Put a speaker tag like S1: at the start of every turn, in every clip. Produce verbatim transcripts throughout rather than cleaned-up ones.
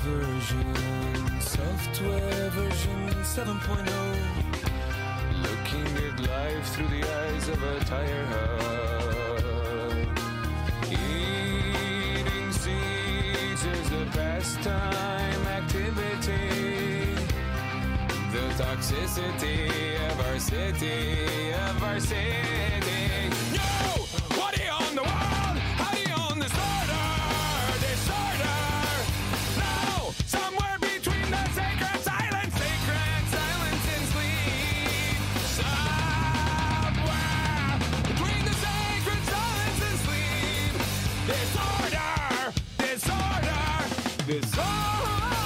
S1: version, software version seven point oh. Looking at life through the eyes of a tire hub. Eating seeds is a pastime activity. The toxicity of our city, of our city. Yo! What do you own the world? How do you own disorder? Disorder! No! Somewhere between the sacred silence, sacred silence and sleep. Somewhere between the sacred silence and sleep. Disorder! Disorder! Disorder!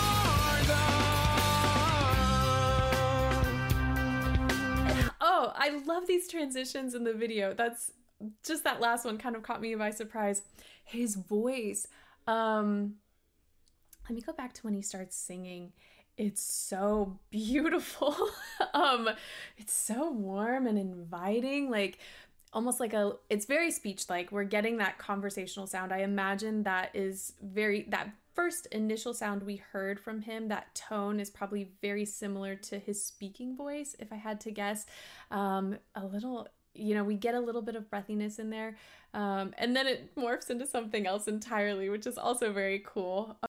S2: Oh, I love these transitions in the video. That's just that last one kind of caught me by surprise. His voice. Um, let me go back to when he starts singing. It's so beautiful. um, it's so warm and inviting, like almost like a, it's very speech-like. We're getting that conversational sound. I imagine that is very, that first initial sound we heard from him, that tone is probably very similar to his speaking voice, if I had to guess. Um, a little, you know, we get a little bit of breathiness in there. Um, and then it morphs into something else entirely, which is also very cool.